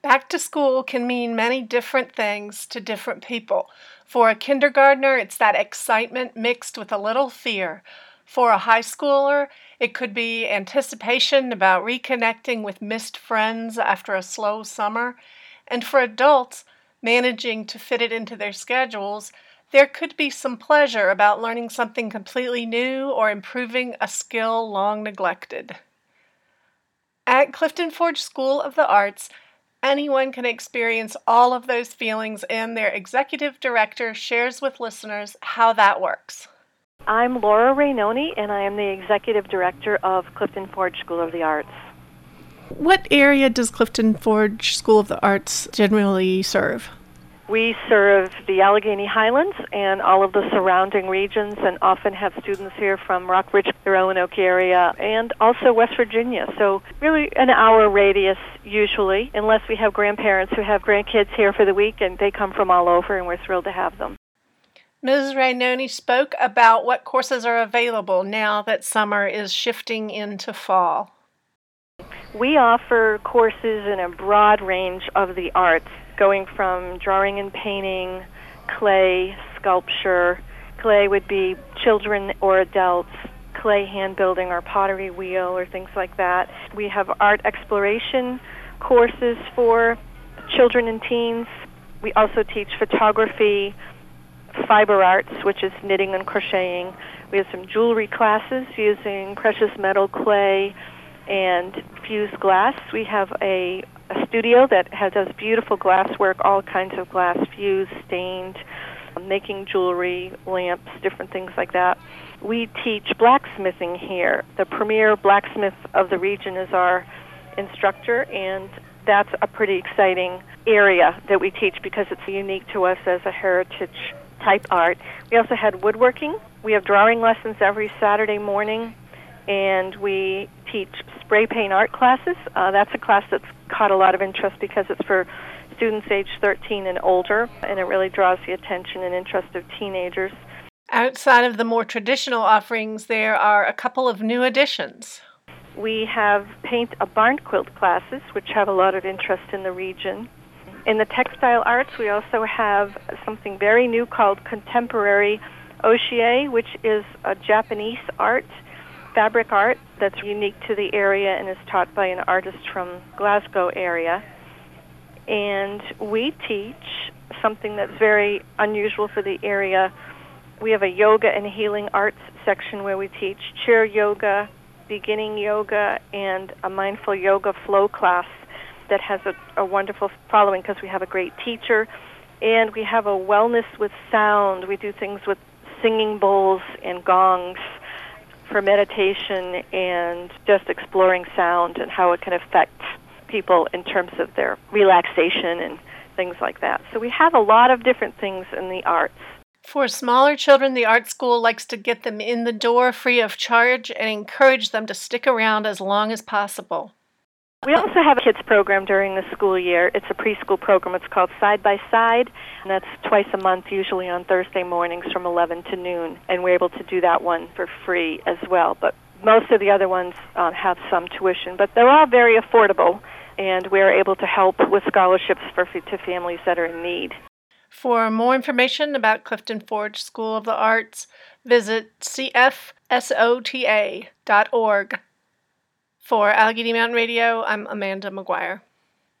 Back to school can mean many different things to different people. For a kindergartner, it's that excitement mixed with a little fear. For a high schooler, it could be anticipation about reconnecting with missed friends after a slow summer. And for adults, managing to fit it into their schedules, there could be some pleasure about learning something completely new or improving a skill long neglected. At Clifton Forge School of the Arts, anyone can experience all of those feelings, and their executive director shares with listeners how that works. I'm Laura Rainoni, and I am the executive director of Clifton Forge School of the Arts. What area does Clifton Forge School of the Arts generally serve? We serve the Allegheny Highlands and all of the surrounding regions, and often have students here from Rockbridge, the Roanoke area, and also West Virginia. So really an hour radius usually, unless we have grandparents who have grandkids here for the week, and they come from all over, and we're thrilled to have them. Ms. Rainoni spoke about what courses are available now that summer is shifting into fall. We offer courses in a broad range of the arts, going from drawing and painting, clay, sculpture. Clay would be children or adults, clay hand building or pottery wheel or things like that. We have art exploration courses for children and teens. We also teach photography, fiber arts, which is knitting and crocheting. We have some jewelry classes using precious metal, clay, and fused glass. We have a studio that does beautiful glass work, all kinds of glass, fused, stained, making jewelry, lamps, different things like that. We teach blacksmithing here. The premier blacksmith of the region is our instructor, and that's a pretty exciting area that we teach because it's unique to us as a heritage type art. We also had woodworking. We have drawing lessons every Saturday morning, and we teach spray paint art classes. That's a class that's caught a lot of interest because it's for students age 13 and older, and it really draws the attention and interest of teenagers. Outside of the more traditional offerings, there are a couple of new additions. We have paint a barn quilt classes, which have a lot of interest in the region. In the textile arts, we also have something very new called contemporary oshie, which is a Japanese art, fabric art that's unique to the area and is taught by an artist from Glasgow area. And we teach something that's very unusual for the area. We have a yoga and healing arts section where we teach chair yoga, beginning yoga, and a mindful yoga flow class that has a wonderful following because we have a great teacher. And we have a wellness with sound. We do things with singing bowls and gongs for meditation and just exploring sound and how it can affect people in terms of their relaxation and things like that. So we have a lot of different things in the arts. For smaller children, the art school likes to get them in the door free of charge and encourage them to stick around as long as possible. We also have a kids program during the school year. It's a preschool program. It's called Side by Side, and that's twice a month, usually on Thursday mornings from 11 to noon. And we're able to do that one for free as well. But most of the other ones have some tuition. But they're all very affordable, and we're able to help with scholarships to families that are in need. For more information about Clifton Forge School of the Arts, visit cfsota.org. For Allegheny Mountain Radio, I'm Amanda McGuire.